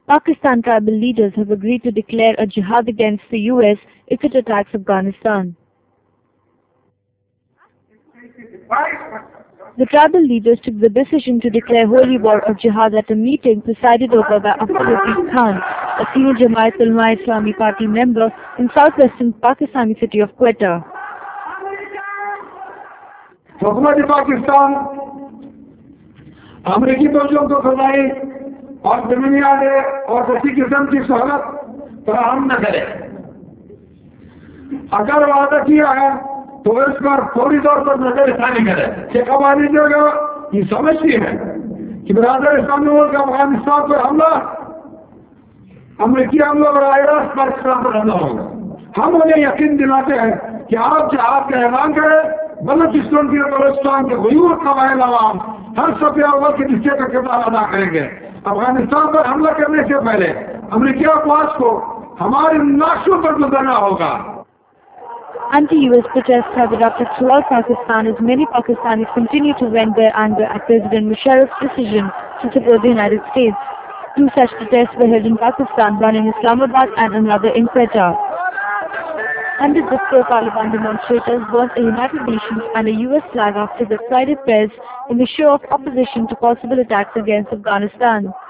Pakistan tribal leaders have agreed to declare a jihad against the US if it attacks Afghanistan. The tribal leaders took the decision to declare holy war of jihad at a meeting presided over by Abdul Rafiq Khan, a senior Jamaat Ulema-e-Islami party member in southwestern Pakistani city of Quetta. हुकूमत पाकिस्तान अमरीकी फौजों को फरमाए और जमीनियात और किसी किस्म की सहूलत फराहम न करे। अगर वादा किया है तो इस पर फौरी तौर पर नजरसानी करे। ये कवानी जो ये समझती है कि बरादर इस्लामी मुल्क अफगानिस्तान पर हमला अमरीकी हमला और रास्त पाकिस्तान पर हमला होगा। हम उन्हें यकीन दिलाते हैं कि आप जहाद का ऐलान करें, बलूचिस्तान की बलूचिस्तान के गयूर कबाइल अवाम हर सफे अव्वल के हिस्से का किरदार अदा करेंगे। अफगानिस्तान पर हमला करने से पहले अमरीकी अफवाज को हमारे नाशों पर गुजरना होगा। Anti-US protests have erupted throughout Pakistan as many Pakistanis continue to vent their anger at President Musharraf's decision to support the United States. Two such protests were held in Pakistan, one in Islamabad and another in Quetta. Hundreds of pro-Taliban demonstrators burnt a United Nations and a US flag after the Friday prayers in the show of opposition to possible attacks against Afghanistan.